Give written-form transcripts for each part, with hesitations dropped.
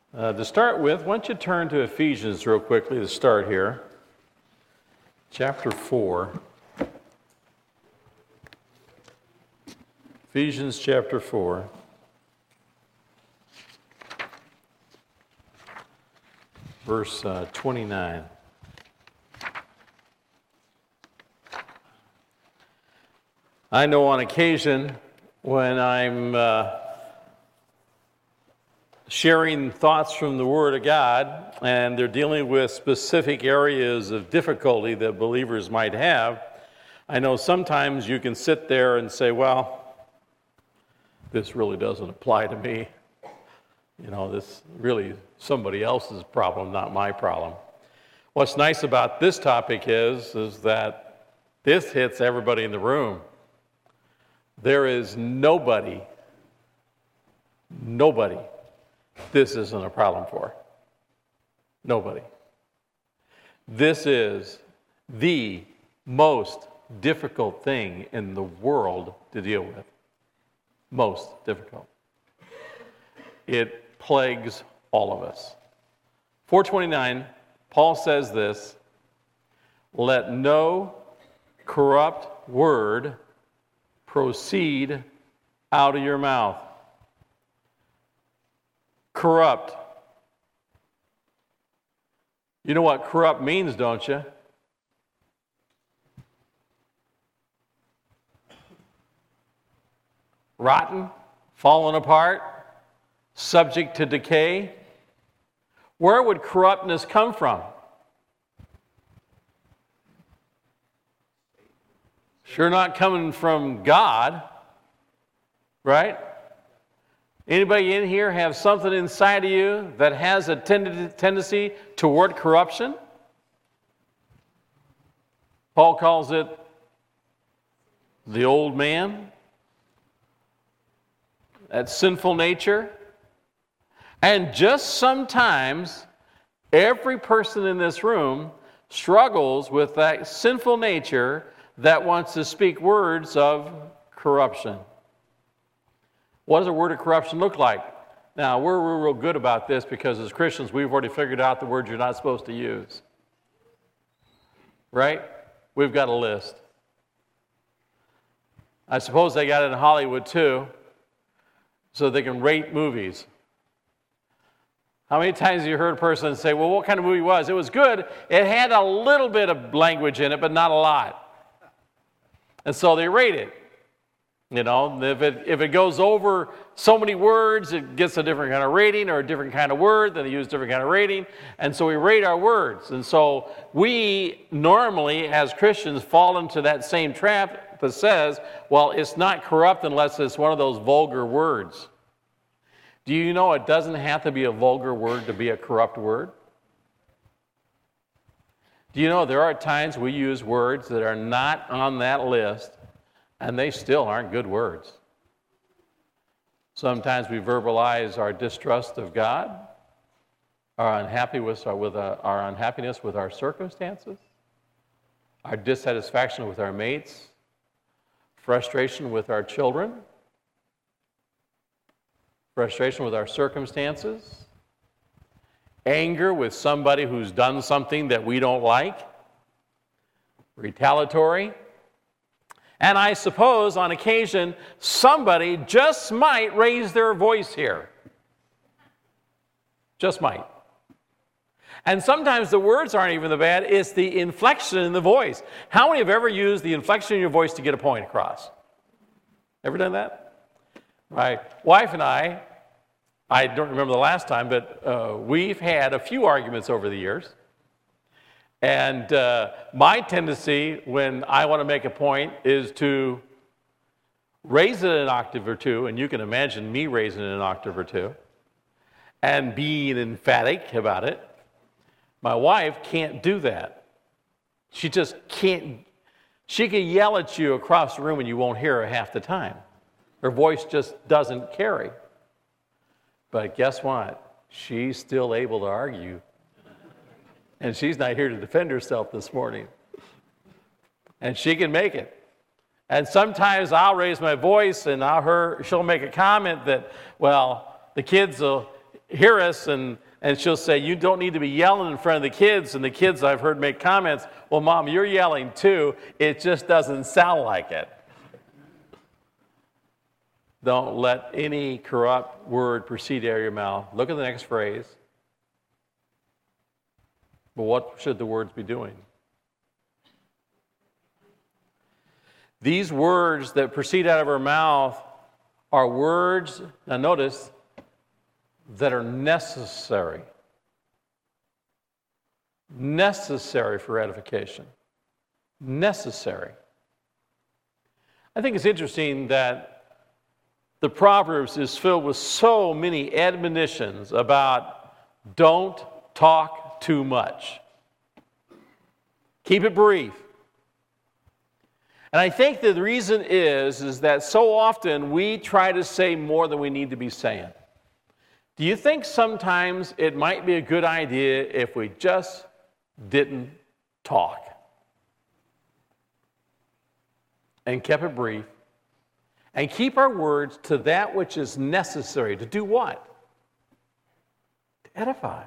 To start with, why don't you turn to Ephesians real quickly to start here. Chapter 4. Ephesians chapter 4. Verse 29. I know on occasion when I'm sharing thoughts from the Word of God, and they're dealing with specific areas of difficulty that believers might have, I know sometimes you can sit there and say, well, this really doesn't apply to me. You know, this really somebody else's problem, not my problem. What's nice about this topic is that this hits everybody in the room. There is nobody this isn't a problem for. Nobody. This is the most difficult thing in the world to deal with. Most difficult. It plagues all of us. 429, Paul says this, let no corrupt word proceed out of your mouth. Corrupt. You know what corrupt means, don't you? Rotten, fallen apart, subject to decay. Where would corruptness come from? Sure not coming from God, right? Anybody in here have something inside of you that has a tendency toward corruption? Paul calls it the old man, that sinful nature. And just sometimes, every person in this room struggles with that sinful nature that wants to speak words of corruption. What does a word of corruption look like? Now, we're real good about this because as Christians, we've already figured out the words you're not supposed to use. Right? We've got a list. I suppose they got it in Hollywood too, so they can rate movies. How many times have you heard a person say, well, what kind of movie was it? It was good. It had a little bit of language in it, but not a lot. And so they rate it. You know, if it goes over so many words, it gets a different kind of rating, or a different kind of word, then they use a different kind of rating. And so we rate our words. And so we normally, as Christians, fall into that same trap that says, well, it's not corrupt unless it's one of those vulgar words. Do you know it doesn't have to be a vulgar word to be a corrupt word? Do you know there are times we use words that are not on that list, and they still aren't good words? Sometimes we verbalize our distrust of God, our unhappiness with our circumstances, our dissatisfaction with our mates, frustration with our children, frustration with our circumstances, anger with somebody who's done something that we don't like, retaliatory. And I suppose on occasion, somebody just might raise their voice here. Just might. And sometimes the words aren't even the bad, it's the inflection in the voice. How many have ever used the inflection in your voice to get a point across? Ever done that? My wife and I don't remember the last time, but we've had a few arguments over the years. And my tendency when I want to make a point is to raise it an octave or two, and you can imagine me raising it an octave or two, and being emphatic about it. My wife can't do that. She just can't. She can yell at you across the room and you won't hear her half the time. Her voice just doesn't carry. But guess what? She's still able to argue. And she's not here to defend herself this morning. And she can make it. And sometimes I'll raise my voice and she'll make a comment that, well, the kids will hear us and she'll say, you don't need to be yelling in front of the kids. And the kids I've heard make comments, well, Mom, you're yelling too. It just doesn't sound like it. Don't let any corrupt word proceed out of your mouth. Look at the next phrase. But what should the words be doing? These words that proceed out of our mouth are words, now notice, that are necessary. Necessary for edification. Necessary. I think it's interesting that the Proverbs is filled with so many admonitions about don't talk too much. Keep it brief. And I think that the reason is that so often we try to say more than we need to be saying. Do you think sometimes it might be a good idea if we just didn't talk and kept it brief and keep our words to that which is necessary to do what? To edify.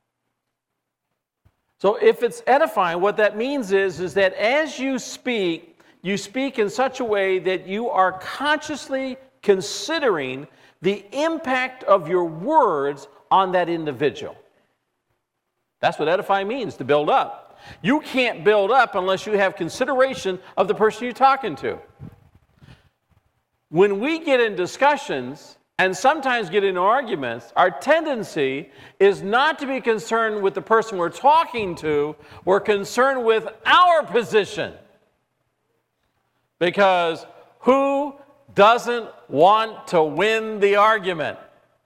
So if it's edifying, what that means is that as you speak in such a way that you are consciously considering the impact of your words on that individual. That's what edify means, to build up. You can't build up unless you have consideration of the person you're talking to. When we get in discussions and sometimes get in arguments, our tendency is not to be concerned with the person we're talking to, we're concerned with our position. Because who doesn't want to win the argument?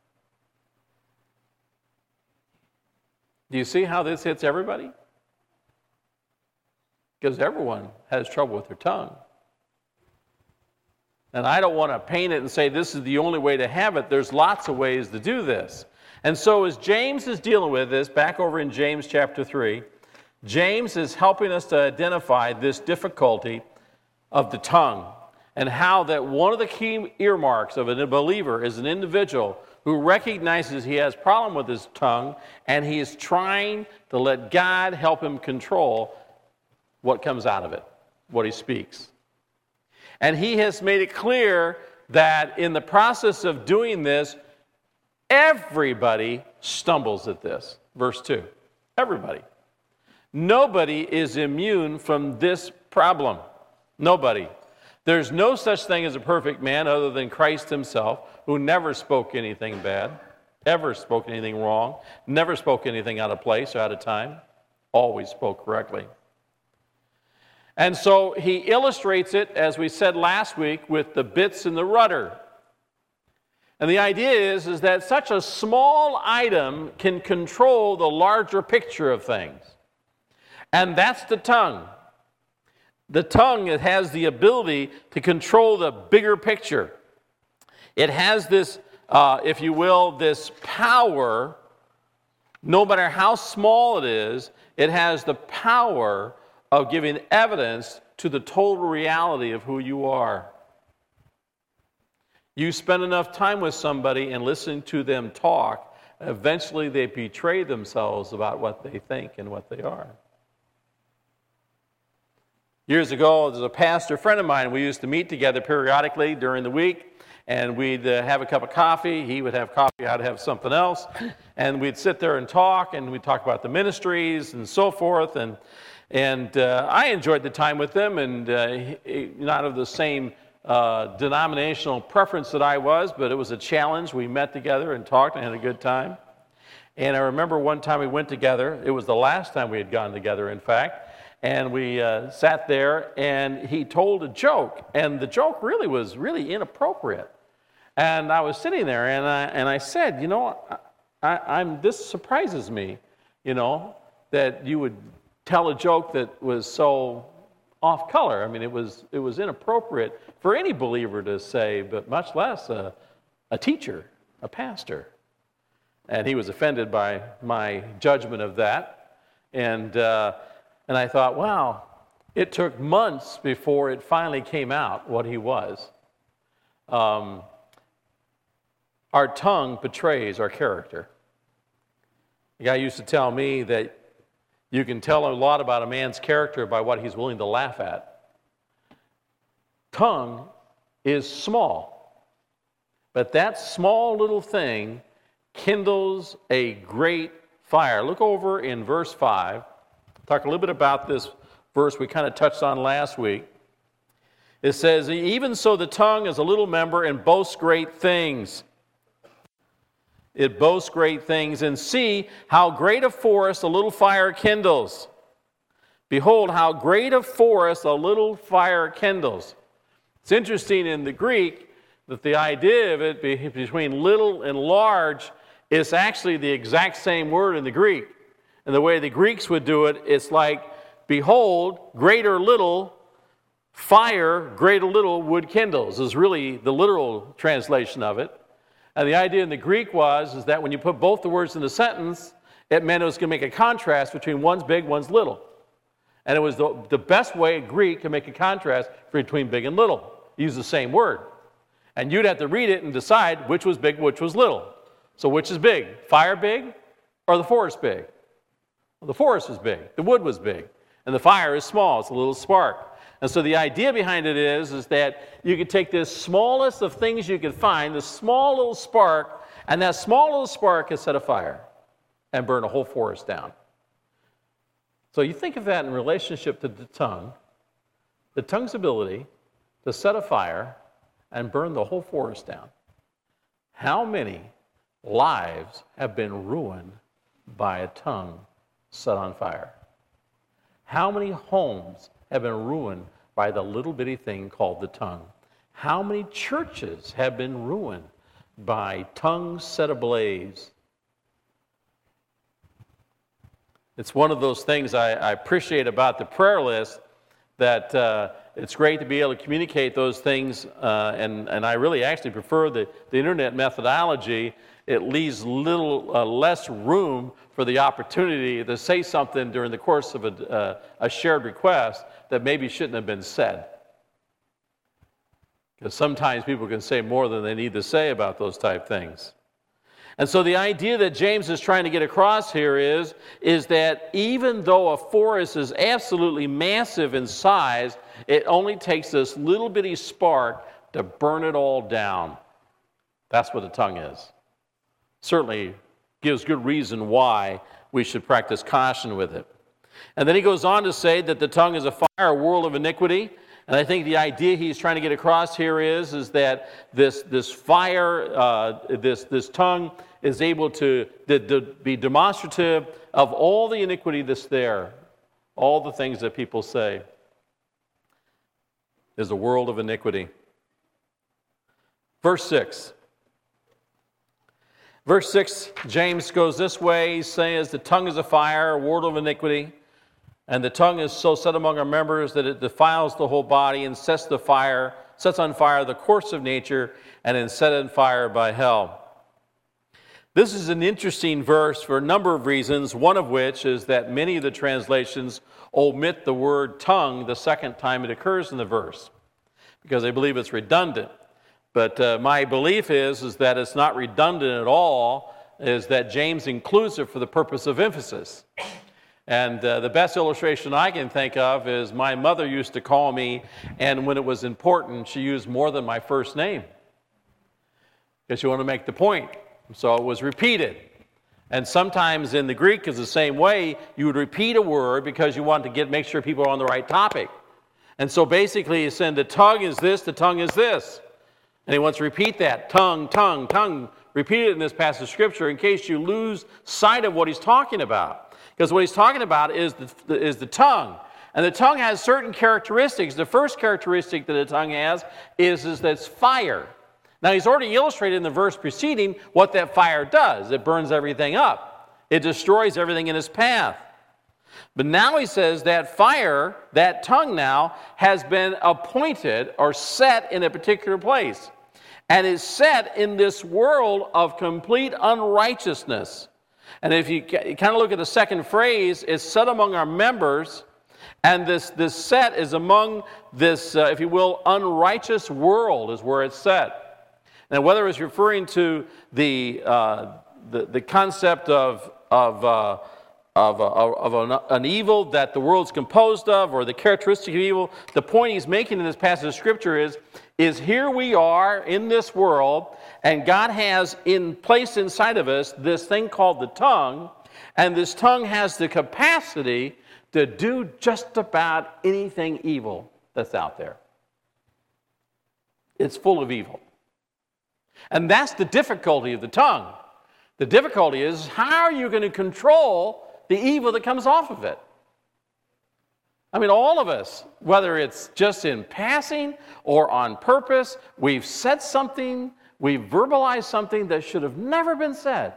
Do you see how this hits everybody? Because everyone has trouble with their tongue. And I don't want to paint it and say this is the only way to have it. There's lots of ways to do this. And so as James is dealing with this, back over in James chapter 3, James is helping us to identify this difficulty of the tongue and how that one of the key earmarks of a believer is an individual who recognizes he has a problem with his tongue and he is trying to let God help him control what comes out of it, what he speaks. And he has made it clear that in the process of doing this, everybody stumbles at this. Verse 2. Everybody. Nobody is immune from this problem. Nobody. There's no such thing as a perfect man other than Christ himself, who never spoke anything bad, ever spoke anything wrong, never spoke anything out of place or out of time, always spoke correctly. And so he illustrates it, as we said last week, with the bits and the rudder. And the idea is that such a small item can control the larger picture of things. And that's the tongue. The tongue, it has the ability to control the bigger picture. It has this, if you will, this power, no matter how small it is, it has the power of giving evidence to the total reality of who you are. You spend enough time with somebody and listen to them talk, eventually they betray themselves about what they think and what they are. Years ago, there's a pastor friend of mine. We used to meet together periodically during the week, and we'd have a cup of coffee. He would have coffee, I'd have something else. And we'd sit there and talk, and we'd talk about the ministries and so forth. And I enjoyed the time with him, and not of the same denominational preference that I was, but it was a challenge. We met together and talked and had a good time. And I remember one time we went together. It was the last time we had gone together, in fact. And we sat there, and he told a joke, and the joke really was really inappropriate. And I was sitting there, and I said, you know, this surprises me, you know, that you would tell a joke that was so off color. I mean, it was inappropriate for any believer to say, but much less a teacher, a pastor. And he was offended by my judgment of that, and I thought, wow, it took months before it finally came out what he was. Our tongue betrays our character. A guy used to tell me that you can tell a lot about a man's character by what he's willing to laugh at. Tongue is small, but that small little thing kindles a great fire. Look over in verse 5. Talk a little bit about this verse we kind of touched on last week. It says, even so the tongue is a little member and boasts great things. It boasts great things. And see how great a forest a little fire kindles. Behold, how great a forest a little fire kindles. It's interesting in the Greek that the idea of it between little and large is actually the exact same word in the Greek. And the way the Greeks would do it, it's like, behold, great or little, fire, great or little, wood kindles, is really the literal translation of it. And the idea in the Greek is that when you put both the words in the sentence, it meant it was going to make a contrast between one's big, one's little. And it was the best way Greek could make a contrast between big and little. Use the same word. And you'd have to read it and decide which was big, which was little. So which is big? Fire big or the forest big? Well, the forest was big. The wood was big. And the fire is small. It's a little spark. And so the idea behind it is that you could take this smallest of things you could find, this small little spark, and that small little spark could set a fire and burn a whole forest down. So you think of that in relationship to the tongue's ability to set a fire and burn the whole forest down. How many lives have been ruined by a tongue set on fire? How many homes have been ruined by the little bitty thing called the tongue? How many churches have been ruined by tongues set ablaze? It's one of those things I appreciate about the prayer list, that it's great to be able to communicate those things, and I really actually prefer the internet methodology. It leaves less room for the opportunity to say something during the course of a shared request that maybe shouldn't have been said. Because sometimes people can say more than they need to say about those type things. And so the idea that James is trying to get across here is that even though a forest is absolutely massive in size, it only takes this little bitty spark to burn it all down. That's what the tongue is. Certainly gives good reason why we should practice caution with it. And then he goes on to say that the tongue is a fire, a world of iniquity. And I think the idea he's trying to get across here is that this fire, this tongue is able to be demonstrative of all the iniquity that's there, all the things that people say. Is a world of iniquity. Verse 6. Verse 6, James goes this way. He says, the tongue is a fire, a world of iniquity. And the tongue is so set among our members that it defiles the whole body and sets on fire the course of nature, and is set on fire by hell. This is an interesting verse for a number of reasons, one of which is that many of the translations omit the word tongue the second time it occurs in the verse, because they believe it's redundant. But my belief is that it's not redundant at all, is that James includes it for the purpose of emphasis. And the best illustration I can think of is my mother used to call me, and when it was important, she used more than my first name, because she wanted to make the point. So it was repeated. And sometimes in the Greek, it's the same way. You would repeat a word because you want to make sure people are on the right topic. And so basically he's saying the tongue is this, the tongue is this. And he wants to repeat that. Tongue, tongue, tongue. Repeat it in this passage of Scripture in case you lose sight of what he's talking about. Because what he's talking about is the tongue. And the tongue has certain characteristics. The first characteristic that the tongue has is that it's fire. Now, he's already illustrated in the verse preceding what that fire does. It burns everything up. It destroys everything in its path. But now he says that fire, that tongue now, has been appointed or set in a particular place. And is set in this world of complete unrighteousness. And if you kind of look at the second phrase, it's set among our members. And this set is among this, if you will, unrighteous world is where it's set. Now, whether it's referring to the concept of an evil that the world's composed of, or the characteristic of evil. The point he's making in this passage of Scripture is here we are in this world, and God has placed inside of us this thing called the tongue, and this tongue has the capacity to do just about anything evil that's out there. It's full of evil. And that's the difficulty of the tongue. The difficulty is, how are you going to control the evil that comes off of it? I mean, all of us, whether it's just in passing or on purpose, we've said something, we've verbalized something that should have never been said.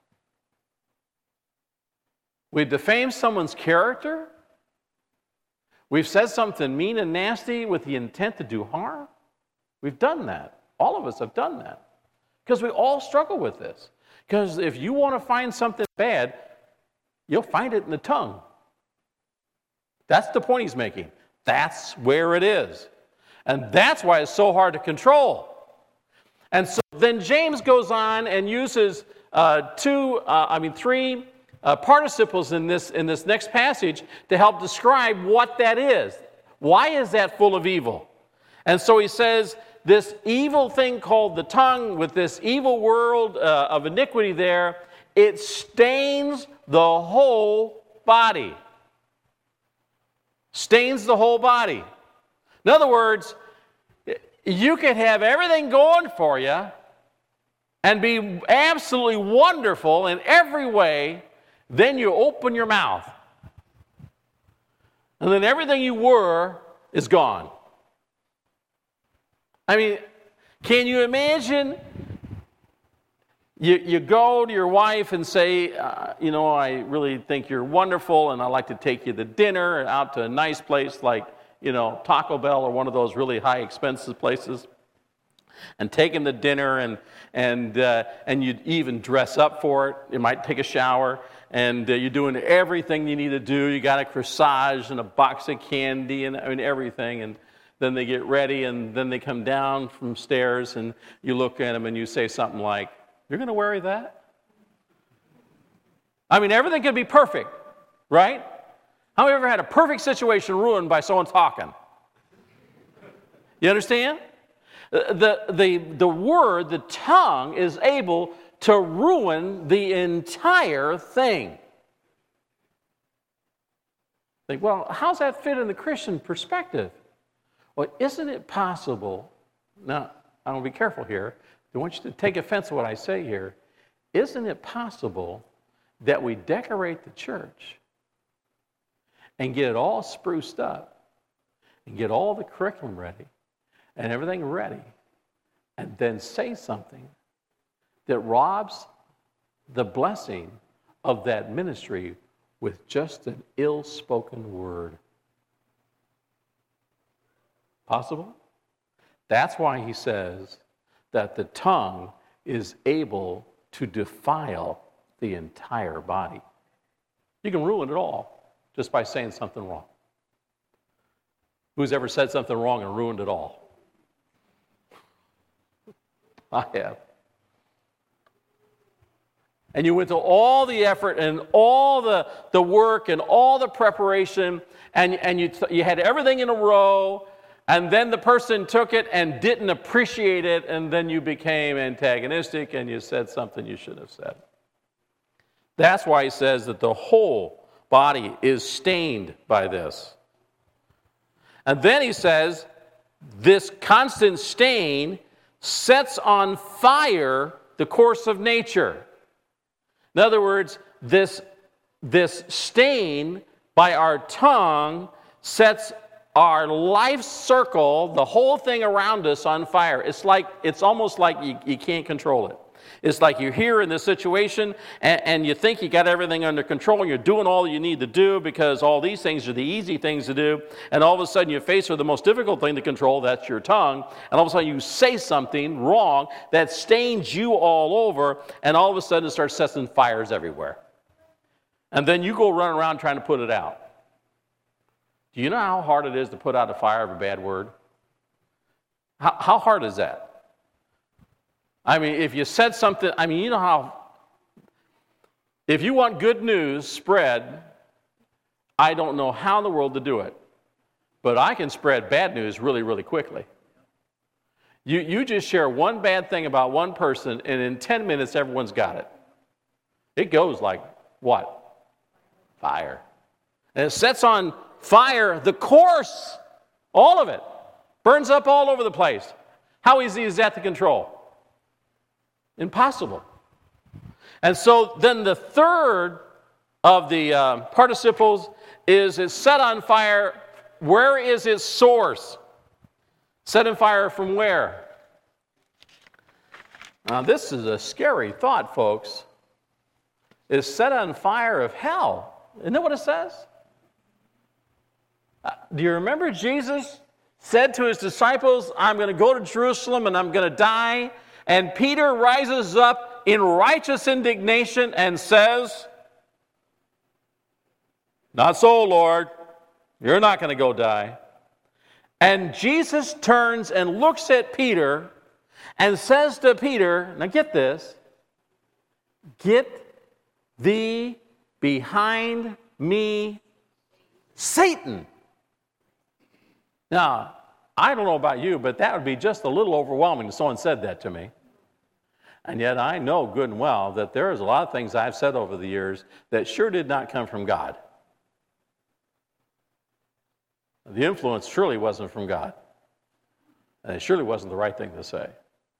We've defamed someone's character. We've said something mean and nasty with the intent to do harm. We've done that. All of us have done that. Because we all struggle with this. Because if you want to find something bad, you'll find it in the tongue. That's the point he's making. That's where it is. And that's why it's so hard to control. And so then James goes on and uses three participles in this next passage to help describe what that is. Why is that full of evil? And so he says, this evil thing called the tongue, with this evil world of iniquity there, it stains the whole body. Stains the whole body. In other words, you could have everything going for you and be absolutely wonderful in every way, then you open your mouth. And then everything you were is gone. I mean, can you imagine you go to your wife and say, I really think you're wonderful, and I'd like to take you to dinner out to a nice place like, Taco Bell or one of those really high expensive places, and take him to dinner, and you'd even dress up for it. You might take a shower, and you're doing everything you need to do. You got a corsage and a box of candy and everything, and then they get ready, and then they come down from stairs, and you look at them and you say something like, "You're going to wear that?" I mean, everything could be perfect, right? How many ever had a perfect situation ruined by someone talking? You understand? The word, the tongue, is able to ruin the entire thing. Think, well, how's that fit in the Christian perspective? Well, isn't it possible, now, I want to be careful here, I want you to take offense to what I say here. Isn't it possible that we decorate the church and get it all spruced up and get all the curriculum ready and everything ready, and then say something that robs the blessing of that ministry with just an ill-spoken word? Possible? That's why he says that the tongue is able to defile the entire body. You can ruin it all just by saying something wrong. Who's ever said something wrong and ruined it all? I have. And you went to all the effort and all the work and all the preparation, and you had everything in a row, and then the person took it and didn't appreciate it, and then you became antagonistic and you said something you shouldn't have said. That's why he says that the whole body is stained by this. And then he says this constant stain sets on fire the course of nature. In other words, this stain by our tongue sets our life circle, the whole thing around us, on fire. It's almost like you can't control it. It's like you're here in this situation and you think you got everything under control and you're doing all you need to do because all these things are the easy things to do, and all of a sudden you're faced with the most difficult thing to control, that's your tongue, and all of a sudden you say something wrong that stains you all over, and all of a sudden it starts setting fires everywhere. And then you go running around trying to put it out. Do you know how hard it is to put out a fire of a bad word? How hard is that? I mean, if you said something, you know how, If you want good news spread, I don't know how in the world to do it, but I can spread bad news really, really quickly. You just share one bad thing about one person, and in 10 minutes, everyone's got it. It goes like what? Fire. And it sets on fire the course, all of it. Burns up all over the place. How easy is that to control? Impossible. And so then the third of the participles is it's set on fire. Where is its source? Set on fire from where? Now this is a scary thought, folks. It's set on fire of hell. Isn't that what it says? Do you remember Jesus said to his disciples, I'm going to go to Jerusalem and I'm going to die? And Peter rises up in righteous indignation and says, not so, Lord. You're not going to go die. And Jesus turns and looks at Peter and says to Peter, now get this, get thee behind me, Satan. Now, I don't know about you, but that would be just a little overwhelming if someone said that to me. And yet I know good and well that there is a lot of things I've said over the years that sure did not come from God. The influence surely wasn't from God. And it surely wasn't the right thing to say.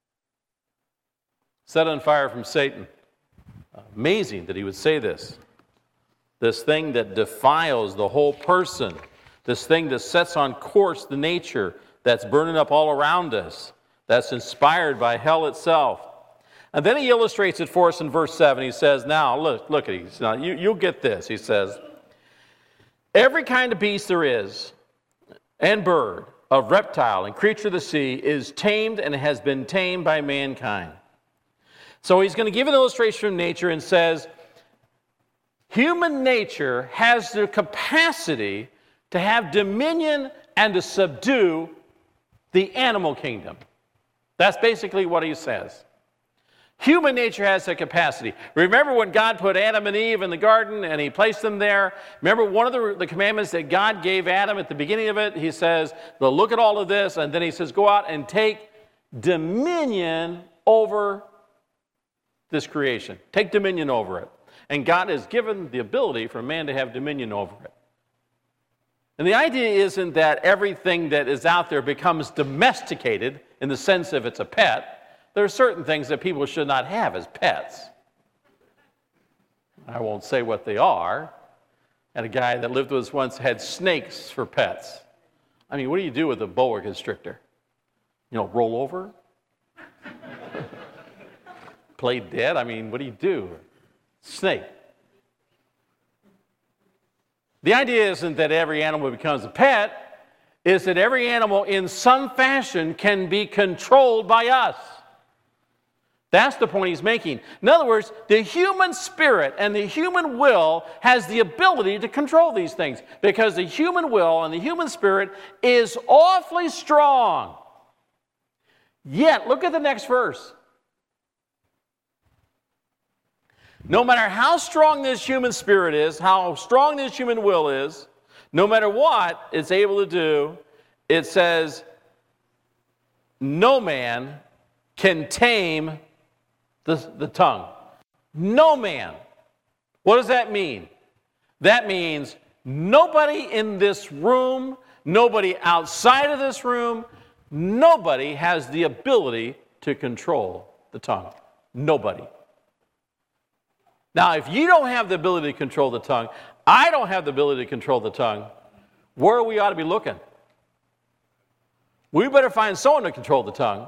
Set on fire from Satan. Amazing that he would say this. This thing that defiles the whole person. This thing that sets on course the nature that's burning up all around us. That's inspired by hell itself. And then he illustrates it for us in verse 7. He says, now, look at it. Now, you'll get this. He says, every kind of beast there is, and bird, of reptile and creature of the sea, is tamed and has been tamed by mankind. So he's going to give an illustration from nature and says, human nature has the capacity to have dominion and to subdue the animal kingdom. That's basically what he says. Human nature has that capacity. Remember when God put Adam and Eve in the garden and he placed them there? Remember one of the commandments that God gave Adam at the beginning of it? He says, well, look at all of this, and then he says, go out and take dominion over this creation. Take dominion over it. And God has given the ability for man to have dominion over it. And the idea isn't that everything that is out there becomes domesticated in the sense of it's a pet. There are certain things that people should not have as pets. I won't say what they are. And a guy that lived with us once had snakes for pets. I mean, what do you do with a boa constrictor? Roll over? Play dead? I mean, what do you do? Snake. The idea isn't that every animal becomes a pet. It's that every animal in some fashion can be controlled by us. That's the point he's making. In other words, the human spirit and the human will has the ability to control these things because the human will and the human spirit is awfully strong. Yet, look at the next verse. No matter how strong this human spirit is, how strong this human will is, no matter what it's able to do, it says, no man can tame the tongue. No man. What does that mean? That means nobody in this room, nobody outside of this room, nobody has the ability to control the tongue. Nobody. Now, if you don't have the ability to control the tongue, I don't have the ability to control the tongue, where we ought to be looking? We better find someone to control the tongue.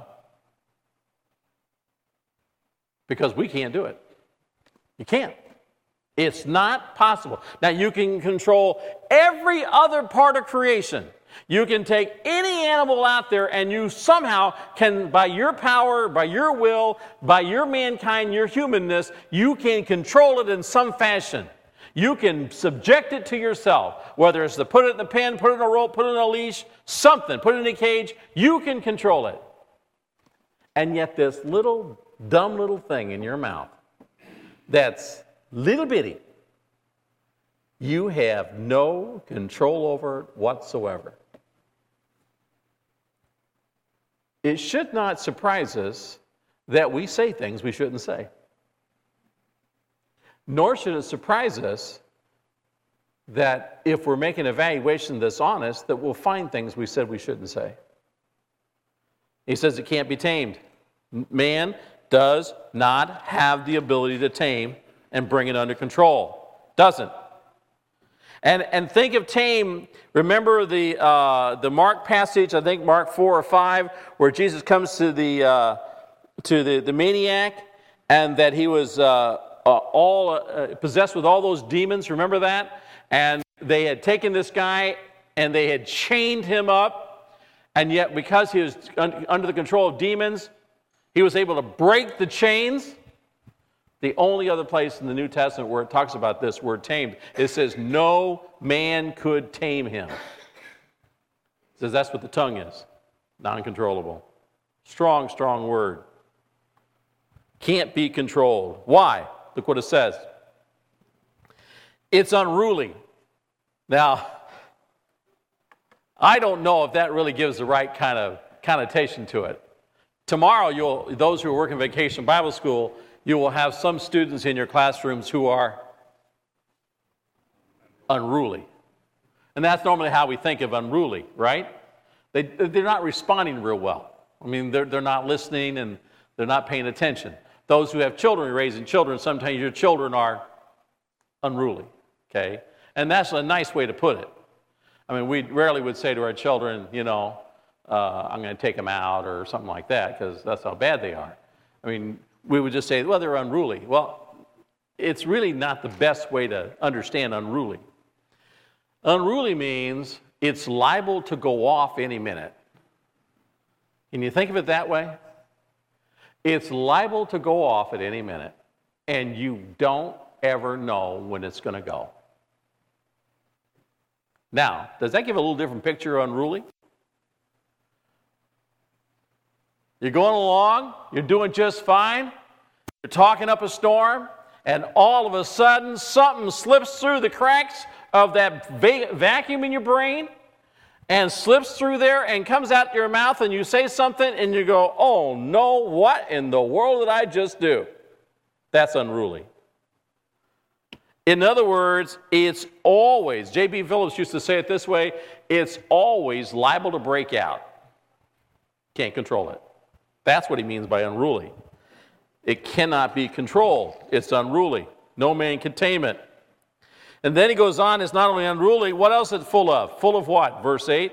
Because we can't do it. You can't. It's not possible. Now, you can control every other part of creation. You can take any animal out there and you somehow can, by your power, by your will, by your mankind, your humanness, you can control it in some fashion. You can subject it to yourself, whether it's to put it in the pen, put it in a rope, put it in a leash, something, put it in a cage, you can control it. And yet this dumb little thing in your mouth that's little bitty, you have no control over it whatsoever. It should not surprise us that we say things we shouldn't say. Nor should it surprise us that if we're making an evaluation that's honest, that we'll find things we said we shouldn't say. He says it can't be tamed. Man does not have the ability to tame and bring it under control. Doesn't. And think of tame. Remember the Mark passage, I think Mark 4 or 5, where Jesus comes to the maniac, and that he was possessed with all those demons. Remember that? And they had taken this guy and they had chained him up, and yet because he was under the control of demons, he was able to break the chains. The only other place in the New Testament where it talks about this word tamed, it says no man could tame him. It says that's what the tongue is, non-controllable. Strong, strong word. Can't be controlled. Why? Look what it says. It's unruly. Now, I don't know if that really gives the right kind of connotation to it. Tomorrow, those who are working Vacation Bible School, you will have some students in your classrooms who are unruly. And that's normally how we think of unruly, right? They're not responding real well. I mean, they're not listening and they're not paying attention. Those who have children, raising children, sometimes your children are unruly, okay? And that's a nice way to put it. I mean, we rarely would say to our children, I'm going to take them out or something like that, because that's how bad they are. I mean, we would just say, well, they're unruly. Well, it's really not the best way to understand unruly. Unruly means it's liable to go off any minute. Can you think of it that way? It's liable to go off at any minute, and you don't ever know when it's going to go. Now, does that give a little different picture of unruly? You're going along, you're doing just fine, you're talking up a storm, and all of a sudden something slips through the cracks of that vacuum in your brain and slips through there and comes out your mouth, and you say something and you go, oh no, what in the world did I just do? That's unruly. In other words, it's always, J.B. Phillips used to say it this way, it's always liable to break out. Can't control it. That's what he means by unruly. It cannot be controlled. It's unruly. No man can tame it. And then he goes on, it's not only unruly, what else is it full of? Full of what? Verse 8.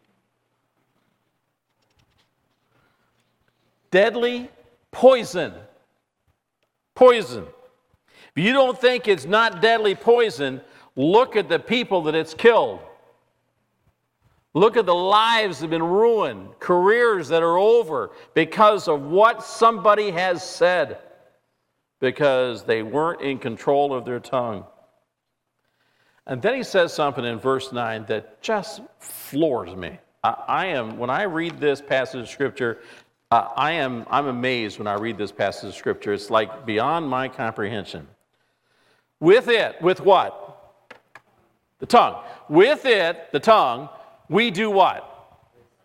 Deadly poison. Poison. If you don't think it's not deadly poison, look at the people that it's killed. Look at the lives that have been ruined, careers that are over because of what somebody has said, because they weren't in control of their tongue. And then he says something in verse 9 that just floors me. When I read this passage of Scripture, I'm amazed when I read this passage of Scripture. It's like beyond my comprehension. With what? The tongue. With it, the tongue, we do what?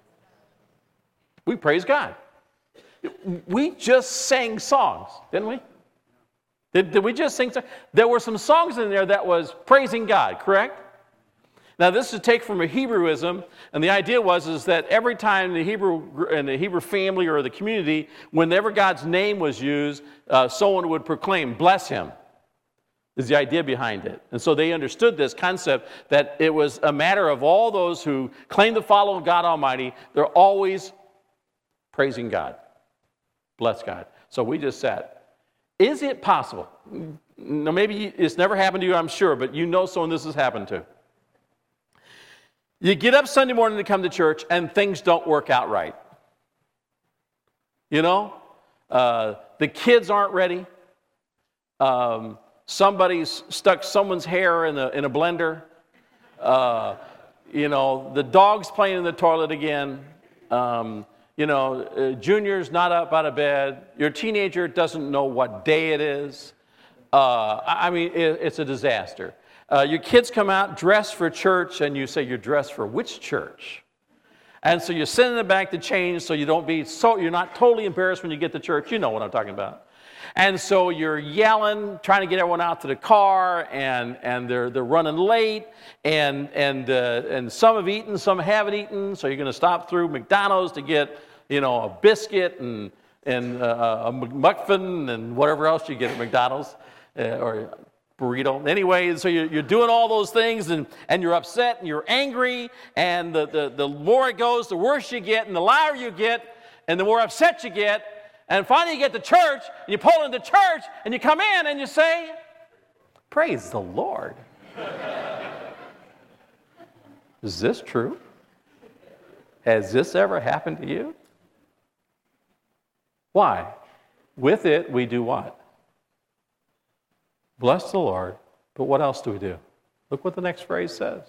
We praise God. We just sang songs, didn't we? Did we just sing songs? There were some songs in there that was praising God, correct? Now this is take from a Hebrewism, and the idea is that every time in the Hebrew family or the community, whenever God's name was used, someone would proclaim, bless him. Is the idea behind it. And so they understood this concept that it was a matter of all those who claim to follow God Almighty, they're always praising God. Bless God. So we just said, is it possible? Now maybe it's never happened to you, I'm sure, but you know someone this has happened to. You get up Sunday morning to come to church and things don't work out right. The kids aren't ready. Somebody's stuck someone's hair in a blender. The dog's playing in the toilet again. Junior's not up out of bed. Your teenager doesn't know what day it is. It's a disaster. Your kids come out dressed for church, and you say, you're dressed for which church? And so you're sending them back to change so you're not totally embarrassed when you get to church. You know what I'm talking about. And so you're yelling, trying to get everyone out to the car, and they're running late, and some have eaten, some haven't eaten. So you're going to stop through McDonald's to get, a biscuit and a McMuffin and whatever else you get at McDonald's or burrito. Anyway, so you're doing all those things, and you're upset and you're angry, and the more it goes, the worse you get, and the louder you get, and the more upset you get. And finally you get to church, and you pull into church, and you come in and you say, praise the Lord. Is this true? Has this ever happened to you? Why? With it, we do what? Bless the Lord. But what else do we do? Look what the next phrase says.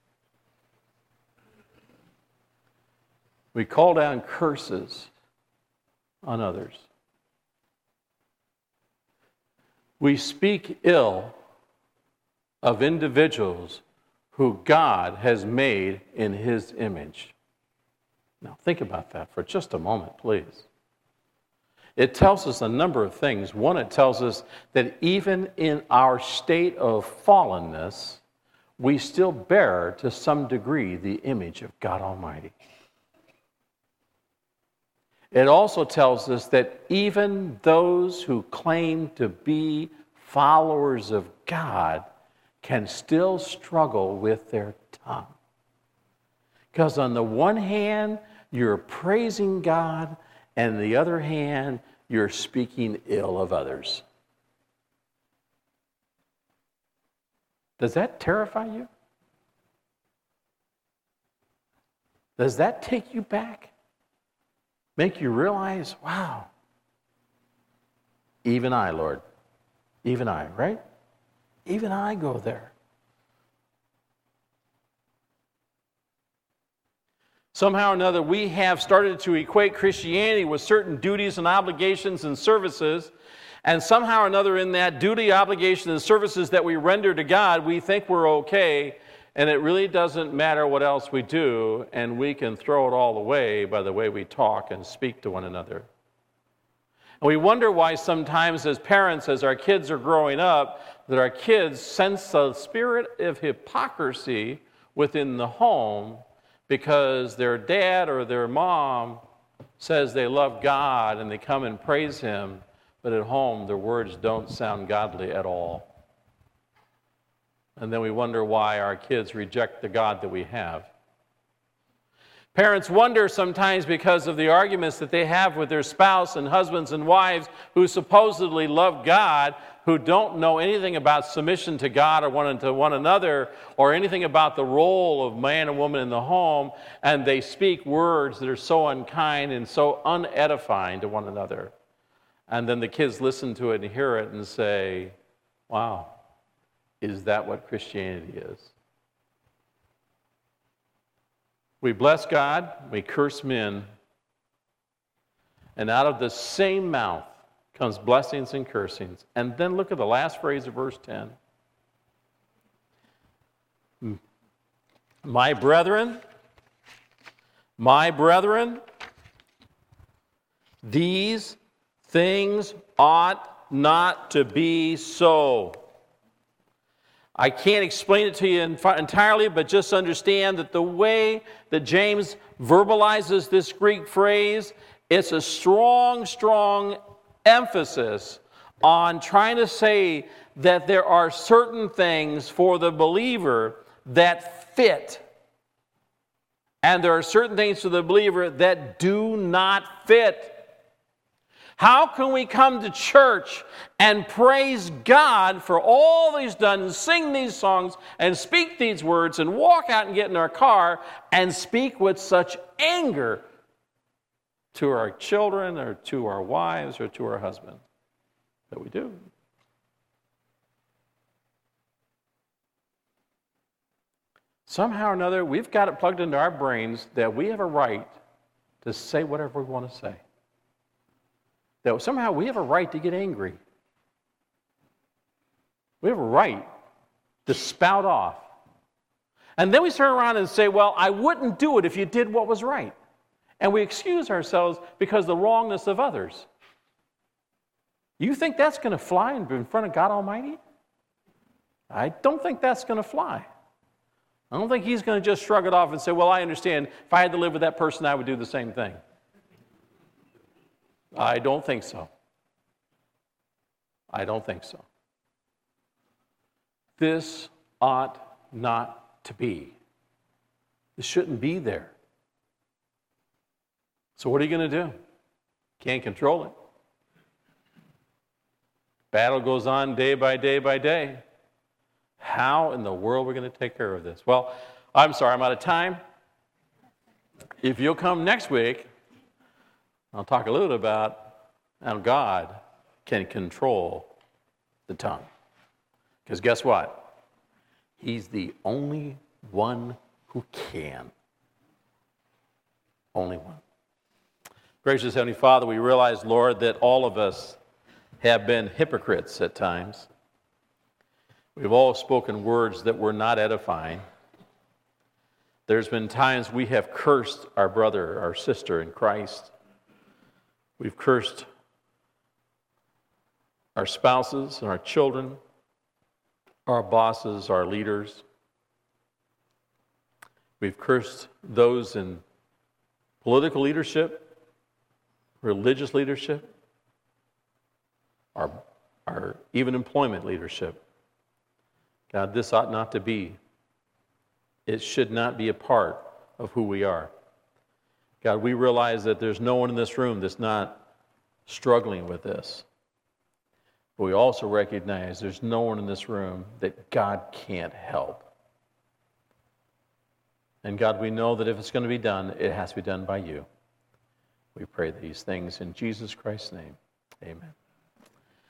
We call down curses on others. We speak ill of individuals who God has made in His image. Now think about that for just a moment, please. It tells us a number of things. One, it tells us that even in our state of fallenness, we still bear to some degree the image of God Almighty. It also tells us that even those who claim to be followers of God can still struggle with their tongue. Because on the one hand, you're praising God, and on the other hand, you're speaking ill of others. Does that terrify you? Does that take you back? Make you realize, wow, even I, Lord, even I, right? Even I go there. Somehow or another, we have started to equate Christianity with certain duties and obligations and services, and somehow or another in that duty, obligation, and services that we render to God, we think we're okay, and it really doesn't matter what else we do, and we can throw it all away by the way we talk and speak to one another. And we wonder why sometimes as parents, as our kids are growing up, that our kids sense a spirit of hypocrisy within the home because their dad or their mom says they love God and they come and praise Him, but at home their words don't sound godly at all. And then we wonder why our kids reject the God that we have. Parents wonder sometimes because of the arguments that they have with their spouse and husbands and wives who supposedly love God, who don't know anything about submission to God or to one another, or anything about the role of man and woman in the home, and they speak words that are so unkind and so unedifying to one another. And then the kids listen to it and hear it and say, wow, is that what Christianity is? We bless God, we curse men, and out of the same mouth comes blessings and cursings. And then look at the last phrase of verse 10. My brethren, these things ought not to be so. I can't explain it to you entirely, but just understand that the way that James verbalizes this Greek phrase, it's a strong, strong emphasis on trying to say that there are certain things for the believer that fit, and there are certain things for the believer that do not fit. How can we come to church and praise God for all that He's done, and sing these songs, and speak these words, and walk out and get in our car and speak with such anger to our children, or to our wives, or to our husband? That we do. Somehow or another, we've got it plugged into our brains that we have a right to say whatever we want to say. That somehow we have a right to get angry. We have a right to spout off. And then we turn around and say, well, I wouldn't do it if you did what was right. And we excuse ourselves because of the wrongness of others. You think that's going to fly in front of God Almighty? I don't think that's going to fly. I don't think he's going to just shrug it off and say, well, I understand. If I had to live with that person, I would do the same thing. I don't think so. I don't think so. This ought not to be. This shouldn't be there. So what are you going to do? Can't control it. Battle goes on day by day by day. How in the world are we going to take care of this? Well, I'm sorry, I'm out of time. If you'll come next week, I'll talk a little bit about how God can control the tongue. Because guess what? He's the only one who can. Only one. Gracious Heavenly Father, we realize, Lord, that all of us have been hypocrites at times. We've all spoken words that were not edifying. There's been times we have cursed our brother, our sister in Christ. We've cursed our spouses and our children, our bosses, our leaders. We've cursed those in political leadership, religious leadership, our even employment leadership. God, this ought not to be. It should not be a part of who we are. God, we realize that there's no one in this room that's not struggling with this. But we also recognize there's no one in this room that God can't help. And God, we know that if it's going to be done, it has to be done by you. We pray these things in Jesus Christ's name. Amen.